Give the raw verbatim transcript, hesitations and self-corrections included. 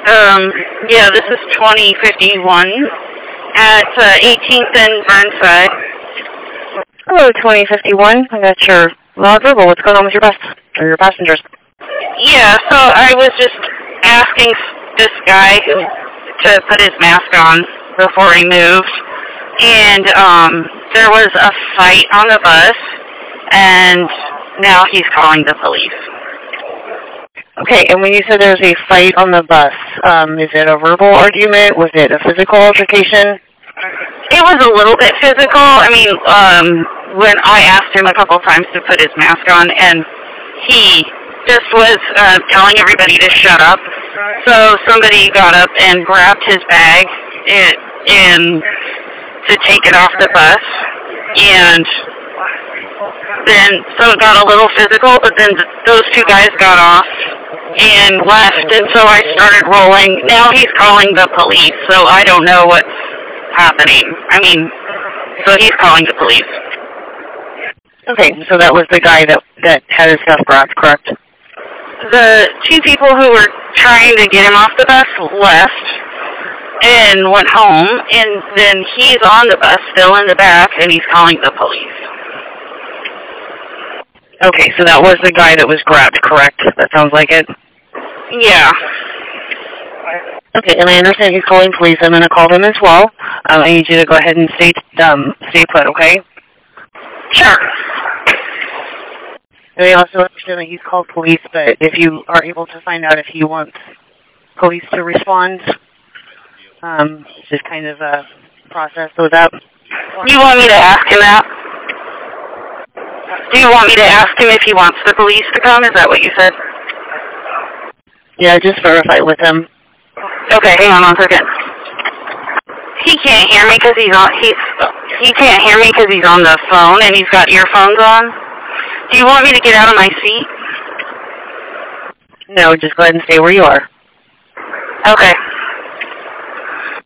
Um, yeah, this is twenty fifty-one at uh, eighteenth and Burnside. Hello, twenty fifty-one. I got your loud verbal. What's going on with your bus or your passengers? Yeah, so I was just asking this guy to put his mask on before he moved, and um, there was a fight on the bus, and now he's calling the police. Okay, and when you said there was a fight on the bus, um, is it a verbal argument? Was it a physical altercation? It was a little bit physical. I mean, um, when I asked him a couple times to put his mask on, and he just was uh, telling everybody to shut up. So somebody got up and grabbed his bag and, and to take it off the bus, and then so it got a little physical. But then those two guys got off and left, and so I started rolling. Now he's calling the police, so I don't know what's happening. I mean, so he's calling the police. Okay, so that was the guy that that had his stuff grabbed, correct? The two people who were trying to get him off the bus left and went home, and then he's on the bus, still in the back, and he's calling the police. Okay, so that was the guy that was grabbed, correct? That sounds like it? Yeah. Okay, and I understand he's calling police. I'm going to call them as well. Um, I need you to go ahead and stay, um, stay put, okay? Sure. And I also understand that he's called police, but if you are able to find out if he wants police to respond, um, just kind of uh, process those out. You want me to ask him that? Do you want me to ask him if he wants the police to come? Is that what you said? Yeah, just verify with him. Okay, hang on one second. He can't hear me because he's on. He's he can't hear me because he's on the phone and he's got earphones on. Do you want me to get out of my seat? No, just go ahead and stay where you are. Okay.